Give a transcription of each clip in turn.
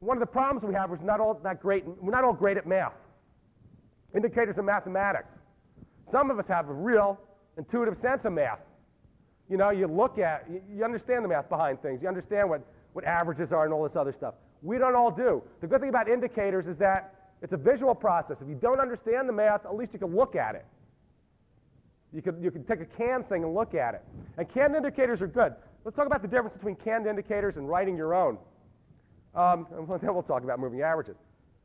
one of the problems we have is we're not all great at math. Indicators of mathematics. Some of us have a real intuitive sense of math. You know, you look at, you understand the math behind things. You understand what averages are and all this other stuff. We don't all do. The good thing about indicators is that it's a visual process. If you don't understand the math, at least you can look at it. You can take a canned thing and look at it. And canned indicators are good. Let's talk about the difference between canned indicators and writing your own. And then we'll talk about moving averages.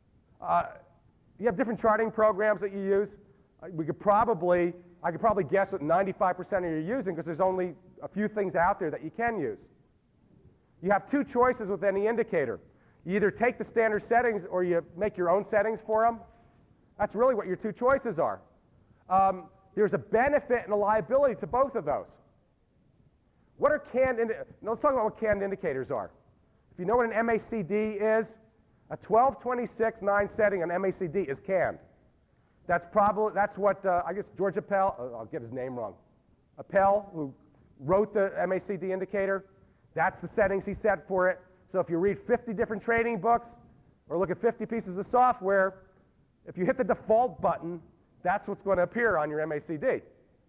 You have different charting programs that you use. I could probably guess what 95% of you are using because there's only a few things out there that you can use. You have two choices with any indicator. You either take the standard settings or you make your own settings for them. That's really what your two choices are. There's a benefit and a liability to both of those. What are canned indicators? Let's talk about what canned indicators are. If you know what an MACD is, a 12-26-9 setting on MACD is canned. That's what, I guess George Appel, I'll get his name wrong, Appel, who wrote the MACD indicator, that's the settings he set for it. So if you read 50 different trading books or look at 50 pieces of software, if you hit the default button, that's what's going to appear on your MACD.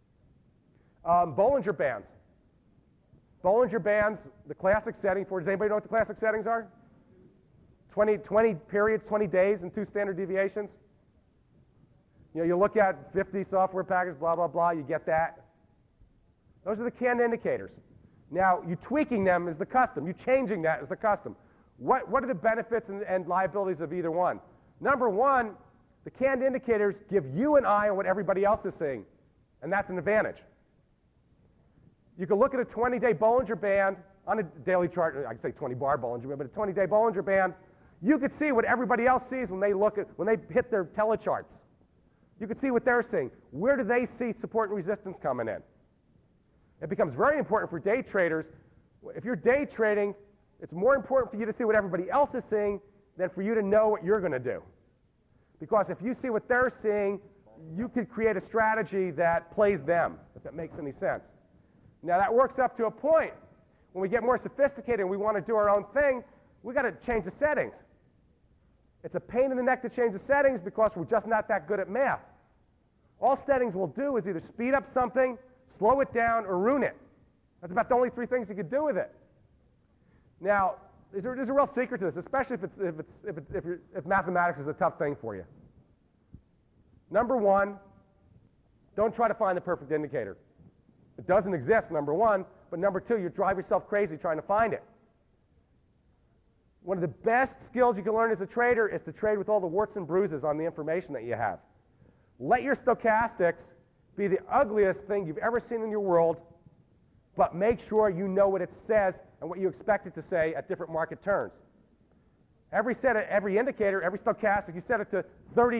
Bollinger Bands. Bollinger Bands, the classic setting for, does anybody know what the classic settings are? 20 periods, 20 days, and 2 standard deviations. You know, you look at 50 software packages, blah, blah, blah, you get that. Those are the canned indicators. Now, you tweaking them is the custom. You changing that is the custom. What are the benefits and liabilities of either one? Number one, the canned indicators give you an eye on what everybody else is seeing, and that's an advantage. You can look at a 20-day Bollinger Band on a daily chart. I could say 20-bar Bollinger Band, but a 20-day Bollinger Band. You could see what everybody else sees when they hit their telecharts. You can see what they're seeing. Where do they see support and resistance coming in? It becomes very important for day traders. If you're day trading, it's more important for you to see what everybody else is seeing than for you to know what you're going to do. Because if you see what they're seeing, you could create a strategy that plays them, if that makes any sense. Now that works up to a point. When we get more sophisticated and we want to do our own thing, we've got to change the settings. It's a pain in the neck to change the settings because we're just not that good at math. All settings will do is either speed up something, slow it down, or ruin it. That's about the only 3 things you could do with it. Now, there's a real secret to this, especially if mathematics is a tough thing for you. Number one, don't try to find the perfect indicator. It doesn't exist, number one, but number two, you drive yourself crazy trying to find it. One of the best skills you can learn as a trader is to trade with all the warts and bruises on the information that you have. Let your stochastics be the ugliest thing you've ever seen in your world, but make sure you know what it says and what you expect it to say at different market turns. Every indicator, every stochastic, you set it to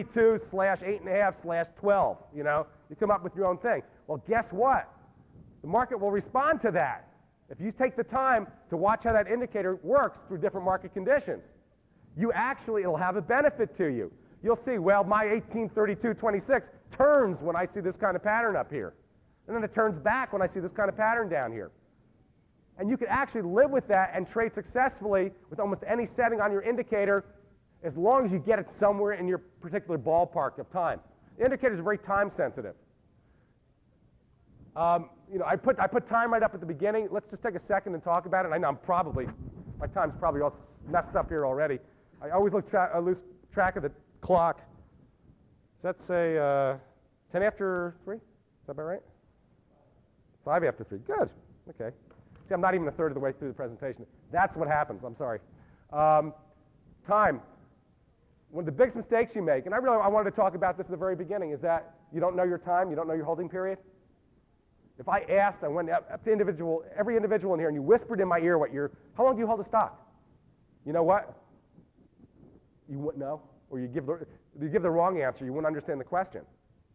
32/8.5/12, you know. You come up with your own thing. Well, guess what? The market will respond to that if you take the time to watch how that indicator works through different market conditions. It'll have a benefit to you. You'll see, well, my 1832.26 turns when I see this kind of pattern up here. And then it turns back when I see this kind of pattern down here. And you can actually live with that and trade successfully with almost any setting on your indicator as long as you get it somewhere in your particular ballpark of time. The indicators are very time sensitive. I put time right up at the beginning. Let's just take a second and talk about it. I know my time's probably all messed up here already. I always lose track of the clock. Does that say 10 after 3? Is that about right? 5 after 3. Good. Okay. See, I'm not even a third of the way through the presentation. That's what happens. I'm sorry. Time. One of the biggest mistakes you make, and I wanted to talk about this at the very beginning, is that you don't know your time, you don't know your holding period. If I went up to every individual in here, and you whispered in my ear how long do you hold a stock? You know what? You wouldn't know, or you give the wrong answer, you wouldn't understand the question.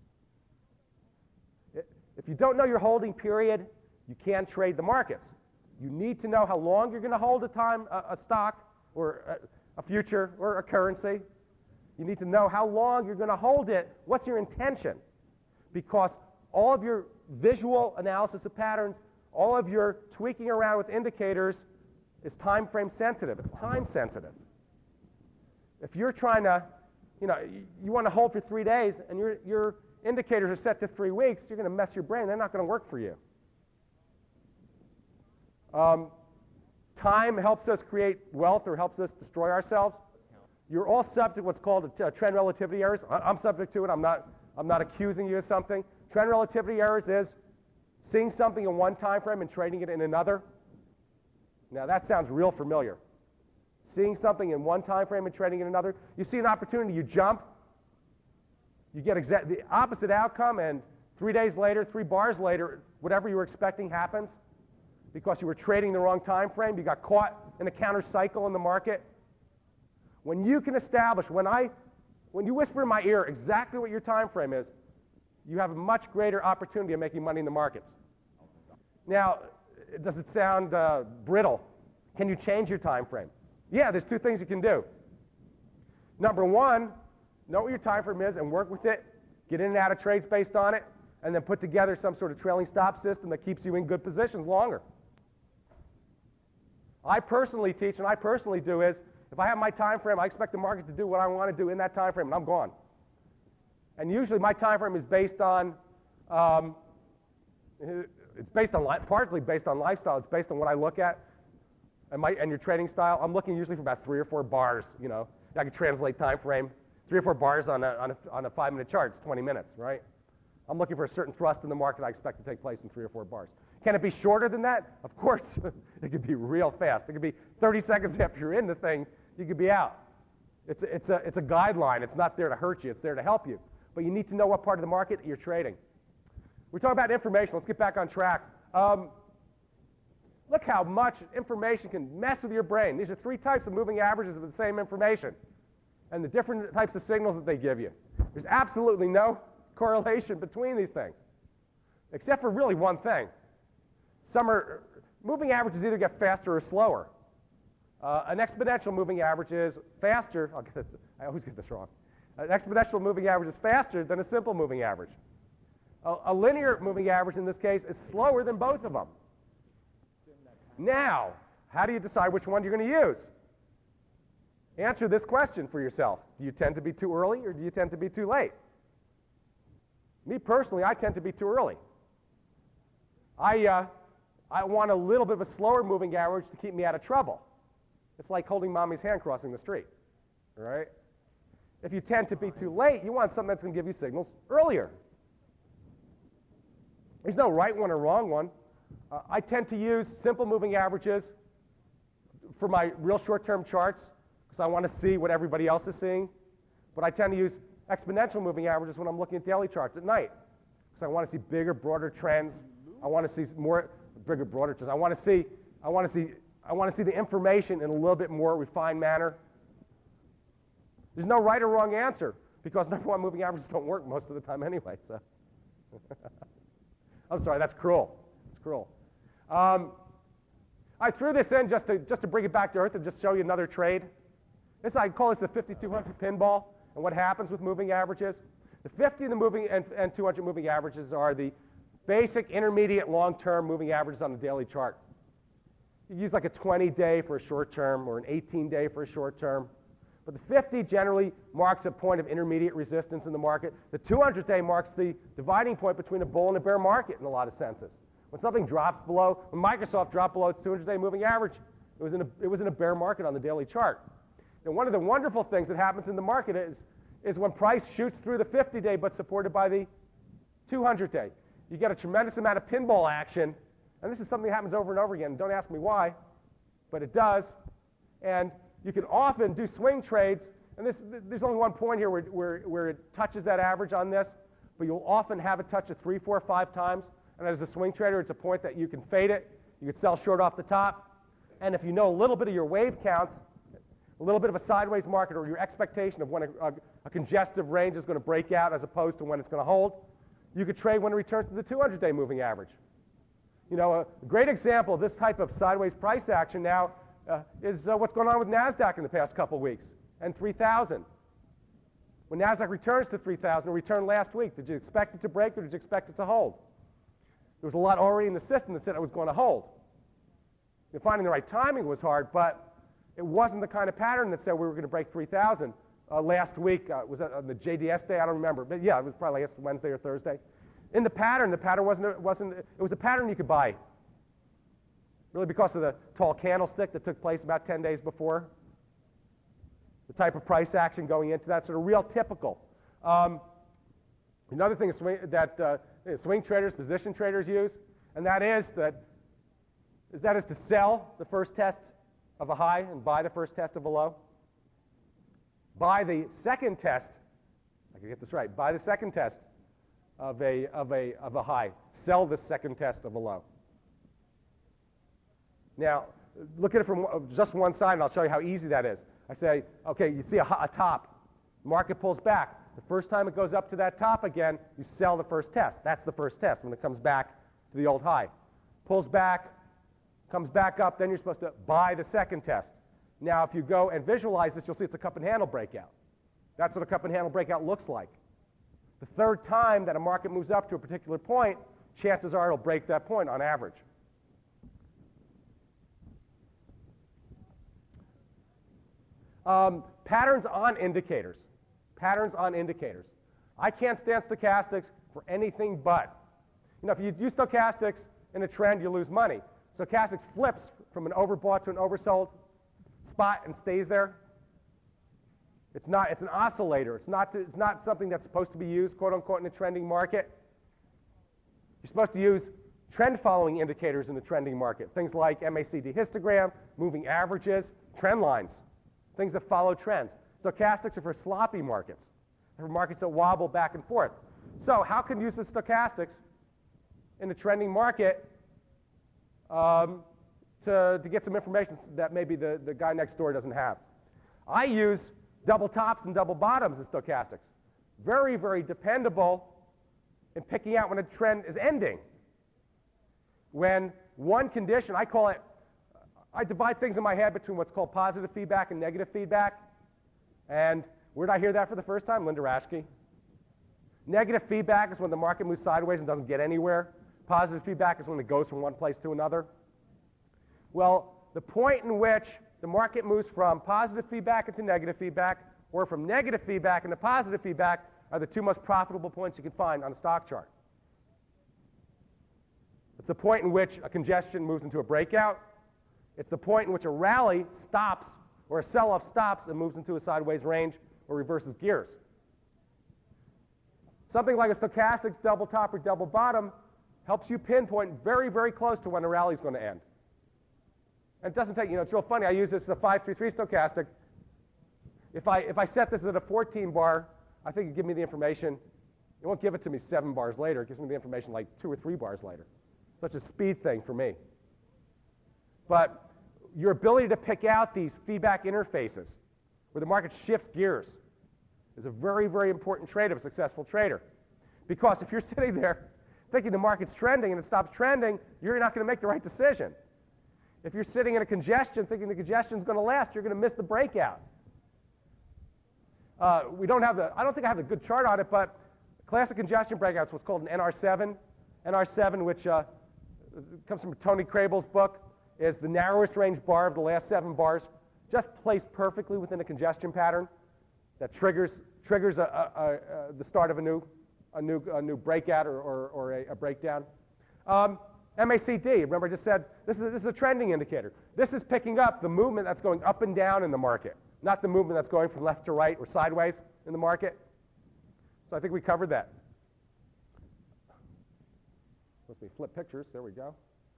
If you don't know your holding period, you can't trade the markets. You need to know how long you're going to hold a stock, or a future, or a currency. You need to know how long you're going to hold it. What's your intention? Because all of your visual analysis of patterns, all of your tweaking around with indicators is time frame sensitive. It's time sensitive. If you're trying to, you want to hold for 3 days and your indicators are set to 3 weeks, you're going to mess your brain. They're not going to work for you. Time helps us create wealth or helps us destroy ourselves. You're all subject to what's called trend relativity errors. I'm subject to it. I'm not accusing you of something. Trend relativity errors is seeing something in one time frame and trading it in another. Now that sounds real familiar. Seeing something in one time frame and trading it in another. You see an opportunity, you jump. You get the opposite outcome, and 3 days later, 3 bars later, whatever you were expecting happens because you were trading the wrong time frame. You got caught in a counter cycle in the market. When you can establish, when you whisper in my ear exactly what your time frame is, you have a much greater opportunity of making money in the markets. Now, does it sound brittle? Can you change your time frame? Yeah, there's 2 things you can do. Number 1, know what your time frame is and work with it. Get in and out of trades based on it, and then put together some sort of trailing stop system that keeps you in good positions longer. I personally teach, and I personally do is, if I have my time frame, I expect the market to do what I want to do in that time frame, and I'm gone. And usually my time frame is based on, partly based on lifestyle. It's based on what I look at and your trading style. I'm looking usually for about 3 or 4 bars. I can translate time frame. 3 or 4 bars on a 5-minute chart. It's 20 minutes, right? I'm looking for a certain thrust in the market I expect to take place in 3 or 4 bars. Can it be shorter than that? Of course. It could be real fast. It could be 30 seconds after you're in the thing, you could be out. It's a guideline. It's not there to hurt you. It's there to help you. But you need to know what part of the market you're trading. We're talking about information. Let's get back on track. Look how much information can mess with your brain. These are 3 types of moving averages of the same information and the different types of signals that they give you. There's absolutely no correlation between these things, except for really one thing. Moving averages either get faster or slower. An exponential moving average is faster. I always get this wrong. An exponential moving average is faster than a simple moving average. A linear moving average in this case is slower than both of them. Now, how do you decide which one you're going to use? Answer this question for yourself. Do you tend to be too early or do you tend to be too late? Me personally, I tend to be too early. I want a little bit of a slower moving average to keep me out of trouble. It's like holding mommy's hand crossing the street, all right? If you tend to be too late, you want something that's going to give you signals earlier. There's no right one or wrong one. I tend to use simple moving averages for my real short-term charts because I want to see what everybody else is seeing. But I tend to use exponential moving averages when I'm looking at daily charts at night because I want to see bigger, broader trends. I want to see more bigger, broader trends. I want to see the information in a little bit more refined manner. There's no right or wrong answer because number 1, moving averages don't work most of the time anyway. So, I'm sorry, that's cruel. It's cruel. I threw this in just to bring it back to earth and just show you another trade. I call this the 5200 pinball and what happens with moving averages. The 50 and 200 moving averages are the basic intermediate long-term moving averages on the daily chart. You use like a 20-day for a short term or an 18-day for a short term. But the 50 generally marks a point of intermediate resistance in the market. The 200-day marks the dividing point between a bull and a bear market in a lot of senses. When something drops below, when Microsoft dropped below its 200-day moving average, it was in a bear market on the daily chart. And one of the wonderful things that happens in the market is when price shoots through the 50-day but supported by the 200-day. You get a tremendous amount of pinball action, and this is something that happens over and over again. Don't ask me why, but it does. And you can often do swing trades, and there's only one point here where it touches that average on this, but you'll often have it touch it 3, 4, 5 times. And as a swing trader, it's a point that you can fade it. You can sell short off the top. And if you know a little bit of your wave counts, a little bit of a sideways market or your expectation of when a congestive range is going to break out as opposed to when it's going to hold, you could trade when it returns to the 200-day moving average. A great example of this type of sideways price action now is what's going on with NASDAQ in the past couple of weeks and 3,000. When NASDAQ returns to 3,000, it returned last week. Did you expect it to break or did you expect it to hold? There was a lot already in the system that said it was going to hold. Finding the right timing was hard, but it wasn't the kind of pattern that said we were going to break 3,000. Last week, was that on the JDS day? I don't remember. But yeah, it was probably Wednesday or Thursday. In the pattern wasn't, it was a pattern you could buy. Really because of the tall candlestick that took place about 10 days before. The type of price action going into that, sort of real typical. Another thing that swing traders, position traders use, and that is to sell the first test of a high and buy the first test of a low. Buy the second test, I can get this right, buy the second test of a high. Sell the second test of a low. Now, look at it from just one side, and I'll show you how easy that is. I say, okay, you see a top. Market pulls back. The first time it goes up to that top again, you sell the first test. That's the first test when it comes back to the old high. Pulls back, comes back up, then you're supposed to buy the second test. Now, if you go and visualize this, you'll see it's a cup and handle breakout. That's what a cup and handle breakout looks like. The third time that a market moves up to a particular point, chances are it'll break that point on average. Patterns on indicators. Patterns on indicators. I can't stand stochastics for anything but. If you use stochastics in a trend, you lose money. Stochastics flips from an overbought to an oversold spot and stays there. It's an oscillator. It's not something that's supposed to be used, quote unquote, in a trending market. You're supposed to use trend following indicators in the trending market. Things like MACD histogram, moving averages, trend lines. Things that follow trends. Stochastics are for sloppy markets. They're for markets that wobble back and forth. So how can you use the stochastics in the trending market to get some information that maybe the guy next door doesn't have? I use double tops and double bottoms as stochastics. Very, very dependable in picking out when a trend is ending. When one condition, I divide things in my head between what's called positive feedback and negative feedback. And where did I hear that for the first time? Linda Raschke. Negative feedback is when the market moves sideways and doesn't get anywhere. Positive feedback is when it goes from one place to another. Well, the point in which the market moves from positive feedback into negative feedback, or from negative feedback into positive feedback, are the two most profitable points you can find on a stock chart. It's the point in which a congestion moves into a breakout. It's the point in which a rally stops, or a sell-off stops and moves into a sideways range or reverses gears. Something like a stochastic double top or double bottom helps you pinpoint very, very close to when a rally is going to end. And it doesn't take, it's real funny. I use this as a 533 stochastic. If I set this at a 14 bar, I think it'd give me the information. It won't give it to me 7 bars later. It gives me the information like 2 or 3 bars later. Such a speed thing for me. But your ability to pick out these feedback interfaces where the market shifts gears is a very, very important trait of a successful trader. Because if you're sitting there thinking the market's trending and it stops trending, you're not going to make the right decision. If you're sitting in a congestion thinking the congestion is going to last, you're going to miss the breakout. I don't think I have a good chart on it, but classic congestion breakouts was called an NR7. NR7, which comes from Tony Crable's book, is the narrowest range bar of the last 7 bars, just placed perfectly within a congestion pattern that triggers the start of a new breakout or a breakdown. MACD, remember I just said this is a trending indicator. This is picking up the movement that's going up and down in the market, not the movement that's going from left to right or sideways in the market. So I think we covered that. Let me flip pictures. There we go.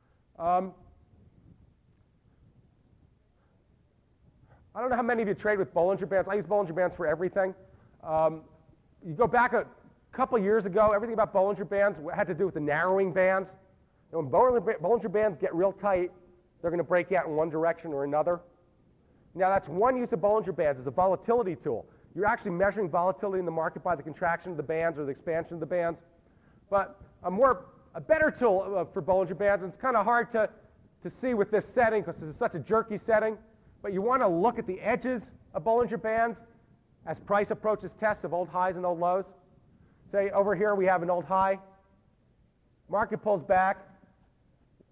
I don't know how many of you trade with Bollinger Bands. I use Bollinger Bands for everything. You go back a couple years ago, everything about Bollinger Bands had to do with the narrowing bands. And when Bollinger Bands get real tight, they're going to break out in one direction or another. Now, that's one use of Bollinger Bands as a volatility tool. You're actually measuring volatility in the market by the contraction of the bands or the expansion of the bands. But a better tool for Bollinger Bands, and it's kind of hard to see with this setting because this is such a jerky setting, but you want to look at the edges of Bollinger Bands as price approaches tests of old highs and old lows. Say over here we have an old high. Market pulls back.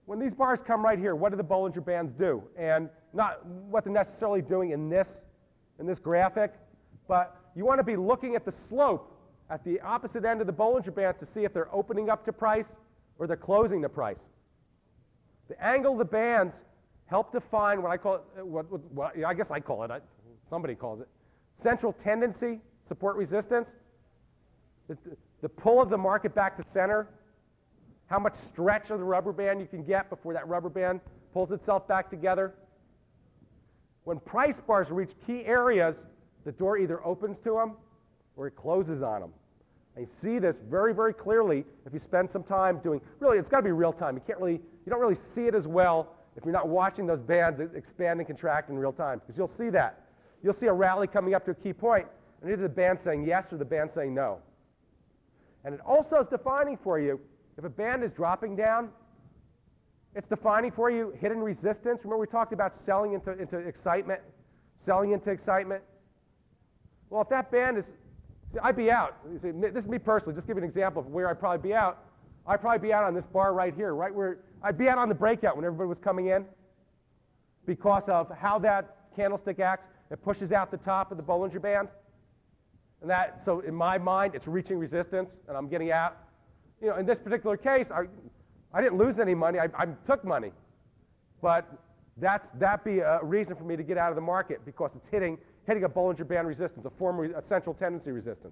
when these bars come right here, what do the Bollinger Bands do? And not what they're necessarily doing in this graphic, but you want to be looking at the slope at the opposite end of the Bollinger Bands to see if they're opening up to price or they're closing to price. The angle of the bands help define what I call it, I guess I call it, somebody calls it, central tendency, support resistance, the pull of the market back to center, how much stretch of the rubber band you can get before that rubber band pulls itself back together. When price bars reach key areas, the door either opens to them or it closes on them. And you see this very, very clearly if you spend some time doing, really, it's got to be real time. You don't really see it as well if you're not watching those bands expand and contract in real time, because you'll see that. You'll see a rally coming up to a key point, and either the band saying yes or the band saying no. And it also is defining for you, if a band is dropping down, it's defining for you hidden resistance. Remember we talked about selling into excitement, selling into excitement? Well, if that band is, I'd be out. This is me personally, just give you an example of where I'd probably be out. I'd probably be out on this bar right here, right where, I'd be out on the breakout when everybody was coming in because of how that candlestick acts. It pushes out the top of the Bollinger Band. And that, so in my mind, it's reaching resistance, and I'm getting out. You know, in this particular case, I didn't lose any money. I took money. But that'd be a reason for me to get out of the market because it's hitting a Bollinger Band resistance, a central tendency resistance.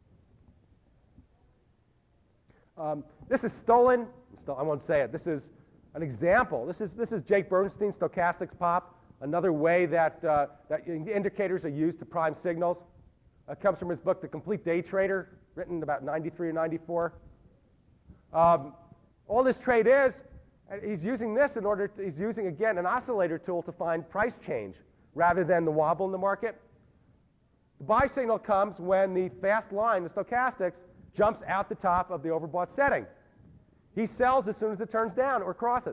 This is stolen. I won't say it. This is an example. This is Jake Bernstein's stochastics pop, another way that indicators are used to prime signals. It comes from his book, The Complete Day Trader, written about 93 or 94. All this trade is, he's using this he's using, again, an oscillator tool to find price change rather than the wobble in the market. The buy signal comes when the fast line, the stochastics, jumps out the top of the overbought setting. He sells as soon as it turns down or crosses.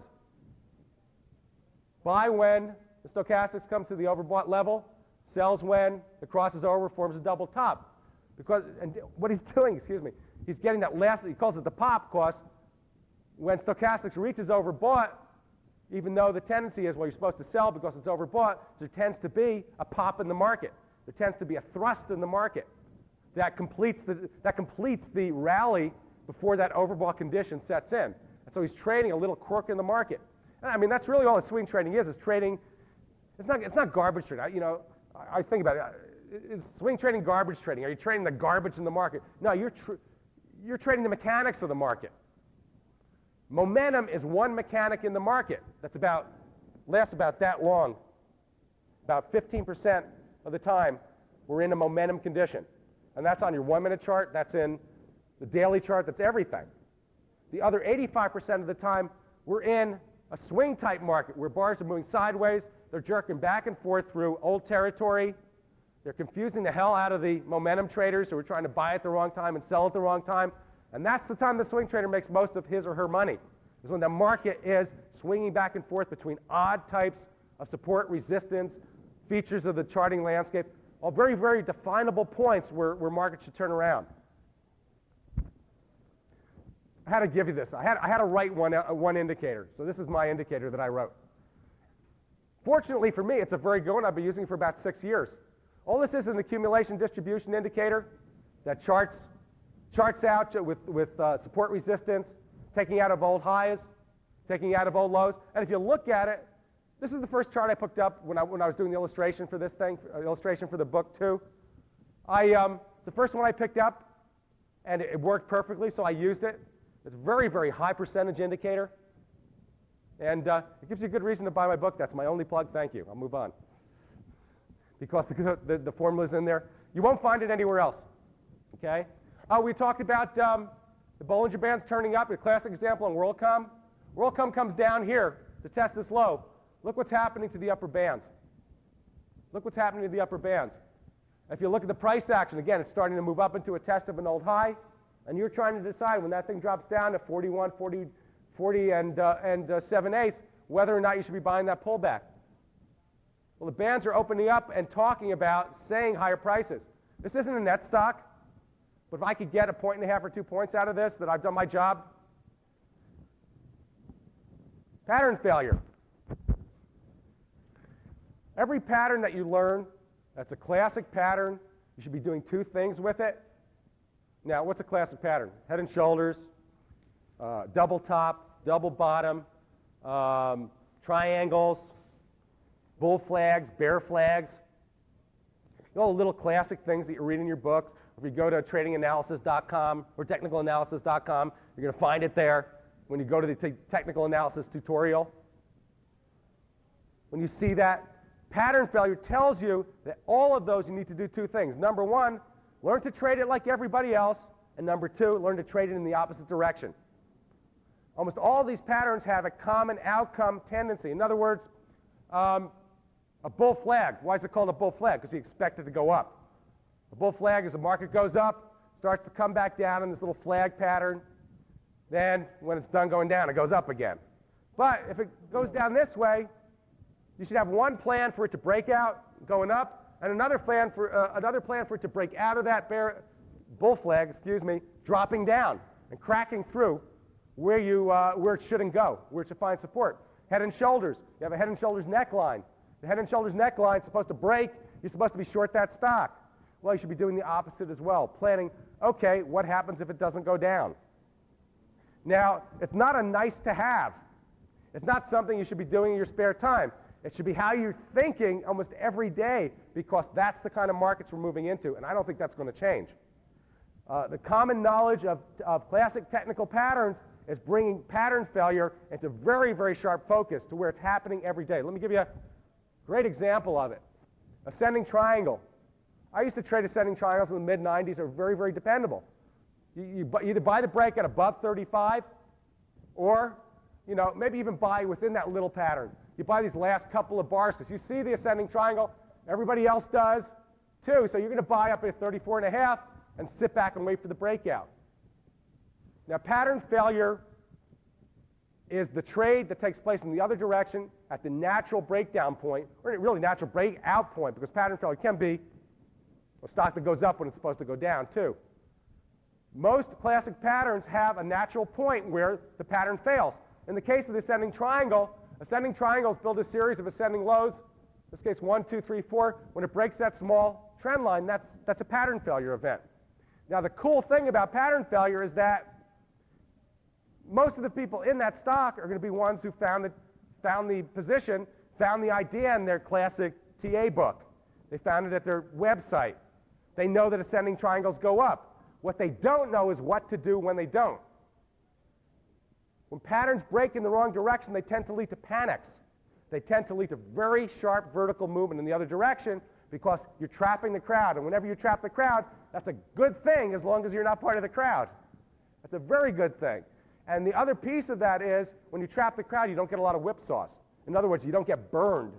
Buy when the stochastics comes to the overbought level, sells when it crosses over, forms a double top. And what he's doing, he's getting that last, he calls it the pop, because when stochastics reaches overbought, even though the tendency is, well, you're supposed to sell because it's overbought, there tends to be a pop in the market. There tends to be a thrust in the market that completes the rally before that overbought condition sets in. And so he's trading a little quirk in the market. And I mean, that's really all that swing trading is trading. It's not garbage trading. I think about it. Is swing trading garbage trading? Are you trading the garbage in the market? No, you're trading the mechanics of the market. Momentum is one mechanic in the market lasts about that long. About 15% of the time, we're in a momentum condition. And that's on your 1-minute chart, that's in the daily chart, that's everything. The other 85% of the time, we're in a swing type market where bars are moving sideways, they're jerking back and forth through old territory, they're confusing the hell out of the momentum traders who are trying to buy at the wrong time and sell at the wrong time. And that's the time the swing trader makes most of his or her money, is when the market is swinging back and forth between odd types of support, resistance, features of the charting landscape, all very, very definable points where markets should turn around. I had to give you this. I had to write one indicator. So this is my indicator that I wrote. Fortunately for me, it's a very good one. I've been using it for about 6 years. All this is an accumulation distribution indicator that charts out with support resistance, taking out of old highs, taking out of old lows. And if you look at it, this is the first chart I picked up when I was doing the illustration for this thing, illustration for the book too. The first one I picked up, and it worked perfectly, so I used it. It's a very, very high percentage indicator. And it gives you a good reason to buy my book. That's my only plug. Thank you. I'll move on. Because the formula's in there. You won't find it anywhere else. Okay? We talked about the Bollinger Bands turning up. A classic example on WorldCom. WorldCom comes down here to test this low. Look what's happening to the upper bands. Look what's happening to the upper bands. If you look at the price action, again, it's starting to move up into a test of an old high. And you're trying to decide when that thing drops down to 41, 40 and 7/8, whether or not you should be buying that pullback. Well, the bands are opening up and talking about saying higher prices. This isn't a net stock, but if I could get 1.5 or 2 points out of this, that I've done my job. Pattern failure. Every pattern that you learn, that's a classic pattern. You should be doing two things with it. Now, what's a classic pattern? Head and shoulders, double top, double bottom, triangles, bull flags, bear flags. All the little classic things that you read in your books. If you go to tradinganalysis.com or technicalanalysis.com, you're going to find it there when you go to the technical analysis tutorial. When you see that, pattern failure tells you that all of those you need to do two things. Number one, learn to trade it like everybody else. And number two, learn to trade it in the opposite direction. Almost all of these patterns have a common outcome tendency. In other words, a bull flag. Why is it called a bull flag? Because you expect it to go up. A bull flag is the market goes up, starts to come back down in this little flag pattern. Then, when it's done going down, it goes up again. But if it goes down this way, you should have one plan for it to break out, going up, and another plan for it to break out of that bull flag, dropping down and cracking through where it shouldn't go, where it should find support. Head and shoulders. You have a head and shoulders neckline. The head and shoulders neckline is supposed to break. You're supposed to be short that stock. Well, you should be doing the opposite as well, planning, okay, what happens if it doesn't go down? Now, it's not a nice to have. It's not something you should be doing in your spare time. It should be how you're thinking almost every day, because that's the kind of markets we're moving into, and I don't think that's going to change. The common knowledge of classic technical patterns is bringing pattern failure into very, very sharp focus to where it's happening every day. Let me give you a great example of it. Ascending triangle. I used to trade ascending triangles in the mid-90s. They were very, very dependable. You either buy the break at above 35 or, maybe even buy within that little pattern. You buy these last couple of bars because you see the ascending triangle. Everybody else does too. So you're going to buy up at 34.5 and sit back and wait for the breakout. Now, pattern failure is the trade that takes place in the other direction at the natural breakdown point, or really natural breakout point, because pattern failure can be a stock that goes up when it's supposed to go down too. Most classic patterns have a natural point where the pattern fails. In the case of the ascending triangles build a series of ascending lows. In this case, 1, 2, 3, 4. When it breaks that small trend line, that's a pattern failure event. Now, the cool thing about pattern failure is that most of the people in that stock are going to be ones who found the position, found the idea in their classic TA book. They found it at their website. They know that ascending triangles go up. What they don't know is what to do when they don't. When patterns break in the wrong direction, they tend to lead to panics. They tend to lead to very sharp vertical movement in the other direction because you're trapping the crowd. And whenever you trap the crowd, that's a good thing as long as you're not part of the crowd. That's a very good thing. And the other piece of that is when you trap the crowd, you don't get a lot of whipsaws. In other words, you don't get burned.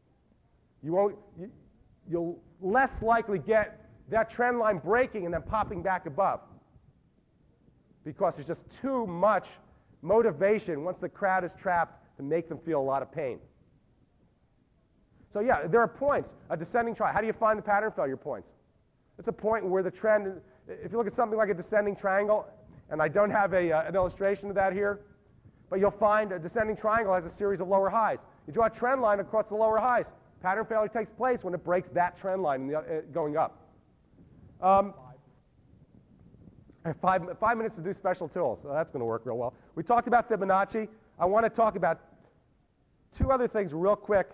You'll less likely get that trend line breaking and then popping back above because there's just too much motivation once the crowd is trapped to make them feel a lot of pain. So yeah, there are points. A descending triangle. How do you find the pattern failure points? It's a point where the trend is, if you look at something like a descending triangle, and I don't have an illustration of that here, but you'll find a descending triangle has a series of lower highs. You draw a trend line across the lower highs. Pattern failure takes place when it breaks that trend line going up. I have 5 minutes to do special tools, so that's going to work real well. We talked about Fibonacci. I want to talk about two other things real quick.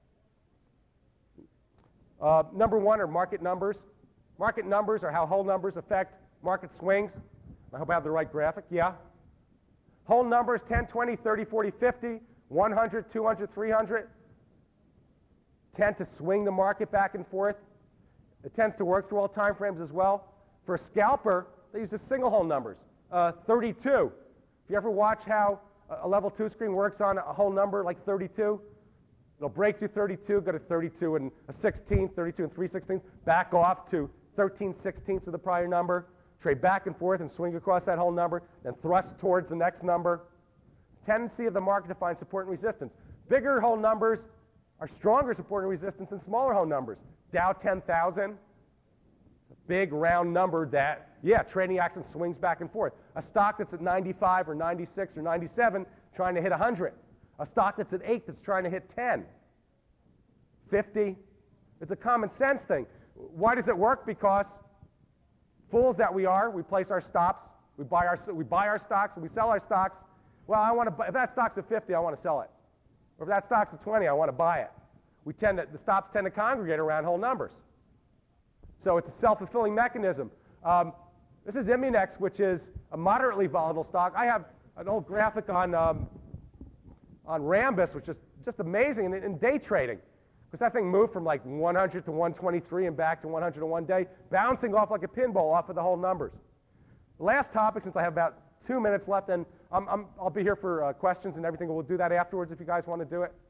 Number one are market numbers. Market numbers are how whole numbers affect market swings. I hope I have the right graphic. Yeah. Whole numbers, 10, 20, 30, 40, 50, 100, 200, 300, tend to swing the market back and forth. It tends to work through all time frames as well. For a scalper, they use the single whole numbers. 32. If you ever watch how a level 2 screen works on a whole number like 32, it'll break through 32, go to 32 and a 16, 32 and 3/16, back off to 13/16 of the prior number, trade back and forth and swing across that whole number, then thrust towards the next number. Tendency of the market to find support and resistance. Bigger whole numbers are stronger support and resistance than smaller whole numbers. Dow 10,000, a big round number that, trading action swings back and forth. A stock that's at 95 or 96 or 97 trying to hit 100. A stock that's at 8 that's trying to hit 10. 50. It's a common sense thing. Why does it work? Because fools that we are, we place our stops, we buy our stocks, and we sell our stocks. Well, I want to buy, if that stock's at 50, I want to sell it. Or if that stock's at 20, I want to buy it. The stops tend to congregate around whole numbers. So it's a self-fulfilling mechanism. This is Immunex, which is a moderately volatile stock. I have an old graphic on Rambus, which is just amazing in day trading. Because that thing moved from like 100 to 123 and back to 100 in one day, bouncing off like a pinball off of the whole numbers. The last topic, since I have about 2 minutes left, and I'll be here for questions and everything. We'll do that afterwards if you guys want to do it.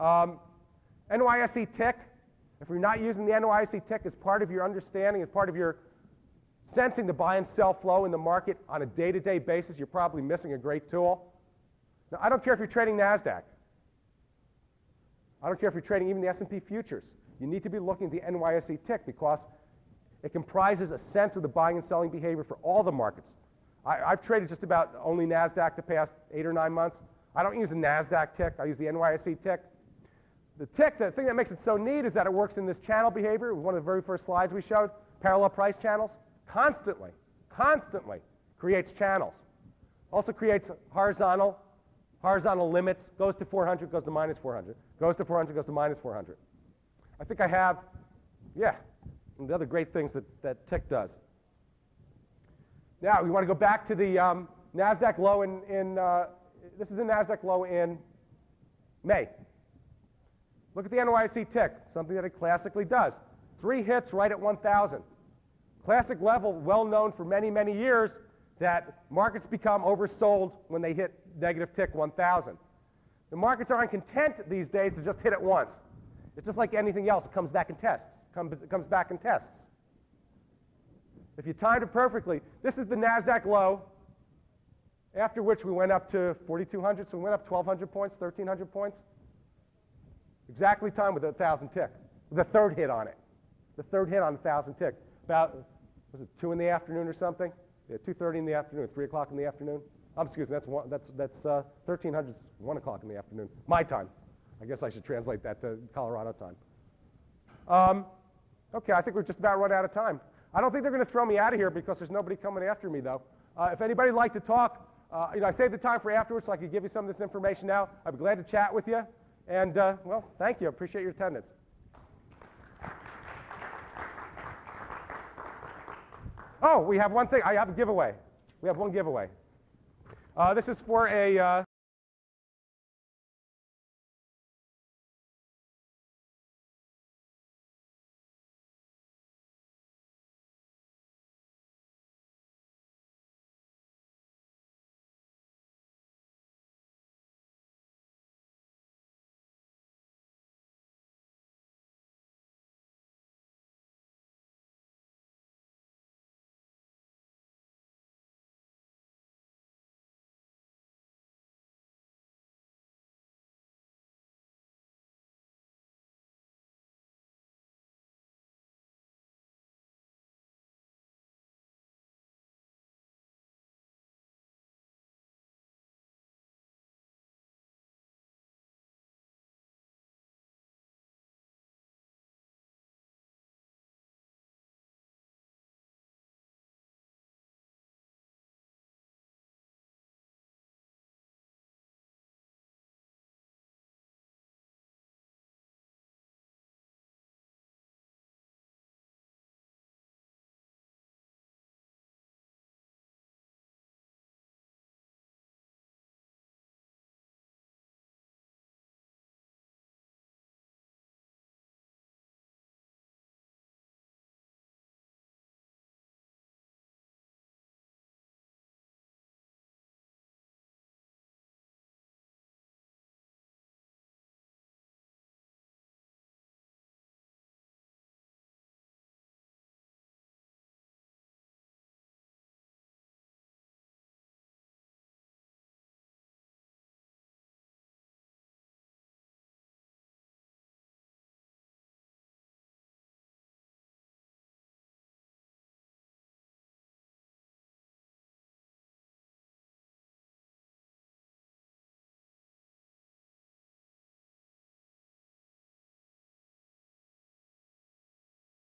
NYSE tick. If you're not using the NYSE tick as part of your understanding, as part of your sensing the buy and sell flow in the market on a day-to-day basis, you're probably missing a great tool. Now, I don't care if you're trading NASDAQ. I don't care if you're trading even the S&P futures. You need to be looking at the NYSE tick because it comprises a sense of the buying and selling behavior for all the markets. I've traded just about only NASDAQ the past 8 or 9 months. I don't use the NASDAQ tick. I use the NYSE tick. The tick, the thing that makes it so neat is that it works in this channel behavior. One of the very first slides we showed, parallel price channels, constantly creates channels. Also creates horizontal limits, goes to 400, goes to minus 400, goes to 400, goes to minus 400. I think I have, and the other great things that tick does. Now, we want to go back to the NASDAQ low this is the NASDAQ low in May. Look at the NYSE tick, something that it classically does. 3 hits right at 1,000. Classic level, well known for many, many years, that markets become oversold when they hit negative tick 1,000. The markets aren't content these days to just hit it once. It's just like anything else. It comes back and tests. It comes back and tests. If you timed it perfectly, this is the NASDAQ low, after which we went up to 4,200, so we went up 1,200 points, 1,300 points. Exactly timed with a 1,000 tick. The third hit on it. The third hit on the 1,000 tick. About, was it 2 in the afternoon or something? Yeah, 2:30 in the afternoon, 3 o'clock in the afternoon. Excuse me, that's 1,300 is 1 o'clock in the afternoon. My time. I guess I should translate that to Colorado time. Okay, I think we're just about run out of time. I don't think they're going to throw me out of here because there's nobody coming after me, though. If anybody would like to talk, I saved the time for afterwards so I could give you some of this information now. I'd be glad to chat with you. And, well, thank you. I appreciate your attendance. Oh, we have one thing. I have a giveaway. We have one giveaway. This is for a